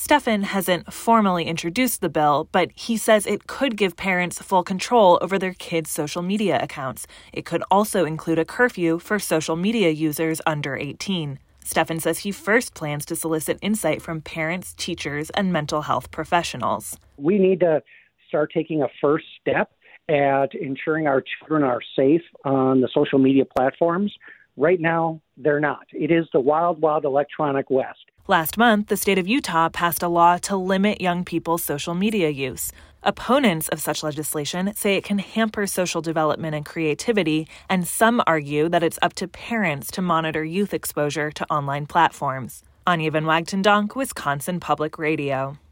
Stefan hasn't formally introduced the bill, but he says it could give parents full control over their kids' social media accounts. It could also include a curfew for social media users under 18. Stefan says he first plans to solicit insight from parents, teachers, and mental health professionals. We need to start taking a first step at ensuring our children are safe on the social media platforms. Right now, they're not. It is the wild, wild electronic west. Last month, the state of Utah passed a law to limit young people's social media use. Opponents of such legislation say it can hamper social development and creativity, and some argue that it's up to parents to monitor youth exposure to online platforms. Anya Van Wagten Donk, Wisconsin Public Radio.